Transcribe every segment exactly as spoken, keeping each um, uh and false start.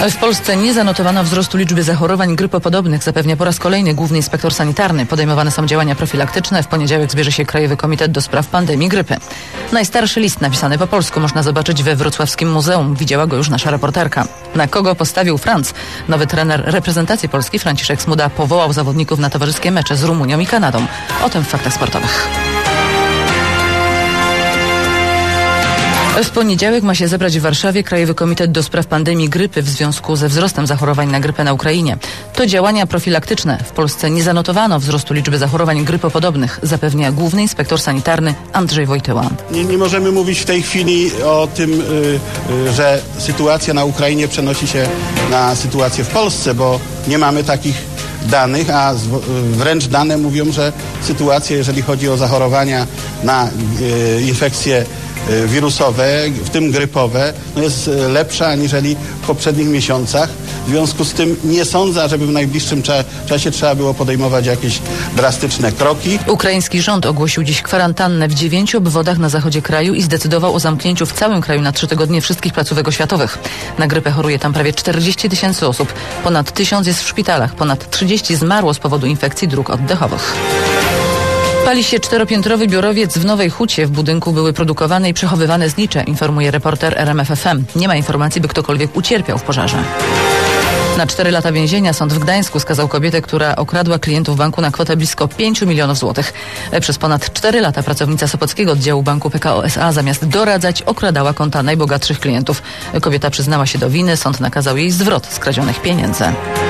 W Polsce nie zanotowano wzrostu liczby zachorowań grypopodobnych, zapewnia po raz kolejny główny inspektor sanitarny. Podejmowane są działania profilaktyczne. W poniedziałek zbierze się Krajowy Komitet do Spraw Pandemii Grypy. Najstarszy list napisany po polsku można zobaczyć we wrocławskim muzeum. Widziała go już nasza reporterka. Na kogo postawił Franc? Nowy trener reprezentacji Polski Franciszek Smuda powołał zawodników na towarzyskie mecze z Rumunią i Kanadą. O tym w Faktach Sportowych. W poniedziałek ma się zebrać w Warszawie Krajowy Komitet do Spraw Pandemii Grypy w związku ze wzrostem zachorowań na grypę na Ukrainie. To działania profilaktyczne. W Polsce nie zanotowano wzrostu liczby zachorowań grypopodobnych, zapewnia główny inspektor sanitarny Andrzej Wojtyła. Nie, nie możemy mówić w tej chwili o tym, yy, yy, że sytuacja na Ukrainie przenosi się na sytuację w Polsce, bo nie mamy takich danych, a z, wręcz dane mówią, że sytuacja, jeżeli chodzi o zachorowania na yy, infekcje wirusowe, w tym grypowe, no jest lepsza aniżeli w poprzednich miesiącach. W związku z tym nie sądzę, żeby w najbliższym cza- czasie trzeba było podejmować jakieś drastyczne kroki. Ukraiński rząd ogłosił dziś kwarantannę w dziewięciu obwodach na zachodzie kraju i zdecydował o zamknięciu w całym kraju na trzy tygodnie wszystkich placówek oświatowych. Na grypę choruje tam prawie czterdzieści tysięcy osób. Ponad tysiąc jest w szpitalach. Ponad trzydzieści zmarło z powodu infekcji dróg oddechowych. Pali się czteropiętrowy biurowiec w Nowej Hucie. W budynku były produkowane i przechowywane znicze, informuje reporter R M F F M. Nie ma informacji, by ktokolwiek ucierpiał w pożarze. Na cztery lata więzienia sąd w Gdańsku skazał kobietę, która okradła klientów banku na kwotę blisko pięciu milionów złotych. Przez ponad cztery lata pracownica Sopockiego oddziału banku P K O S A zamiast doradzać okradała konta najbogatszych klientów. Kobieta przyznała się do winy, sąd nakazał jej zwrot skradzionych pieniędzy.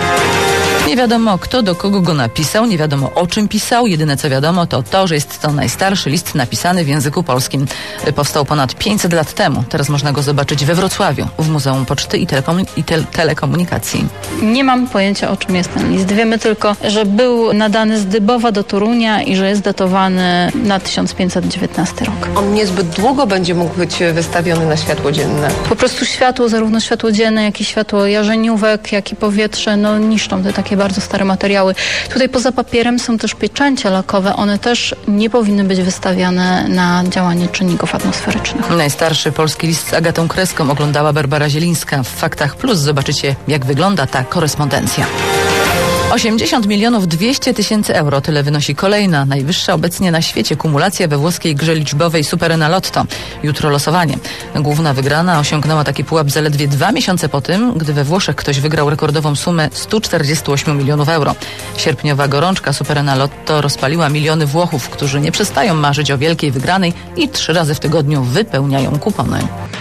Nie wiadomo, kto do kogo go napisał, nie wiadomo o czym pisał. Jedyne co wiadomo to to, że jest to najstarszy list napisany w języku polskim. Powstał ponad pięćset lat temu. Teraz można go zobaczyć we Wrocławiu, w Muzeum Poczty i, Telekom- i te- Telekomunikacji. Nie mam pojęcia, o czym jest ten list. Wiemy tylko, że był nadany z Dybowa do Torunia i że jest datowany na tysiąc pięćset dziewiętnasty rok. On niezbyt długo będzie mógł być wystawiony na światło dzienne. Po prostu światło, zarówno światło dzienne, jak i światło jarzeniówek, jak i powietrze, no niszczą te takie bardzo stare materiały. Tutaj poza papierem są też pieczęcie lakowe. One też nie powinny być wystawiane na działanie czynników atmosferycznych. Najstarszy polski list z Agatą Kreską oglądała Barbara Zielińska. W Faktach Plus zobaczycie, jak wygląda ta korespondencja. osiemdziesiąt milionów dwieście tysięcy euro. Tyle wynosi kolejna, najwyższa obecnie na świecie kumulacja we włoskiej grze liczbowej Superenna Lotto. Jutro losowanie. Główna wygrana osiągnęła taki pułap zaledwie dwa miesiące po tym, gdy we Włoszech ktoś wygrał rekordową sumę sto czterdzieści osiem milionów euro. Sierpniowa gorączka Superenna Lotto rozpaliła miliony Włochów, którzy nie przestają marzyć o wielkiej wygranej i trzy razy w tygodniu wypełniają kupony.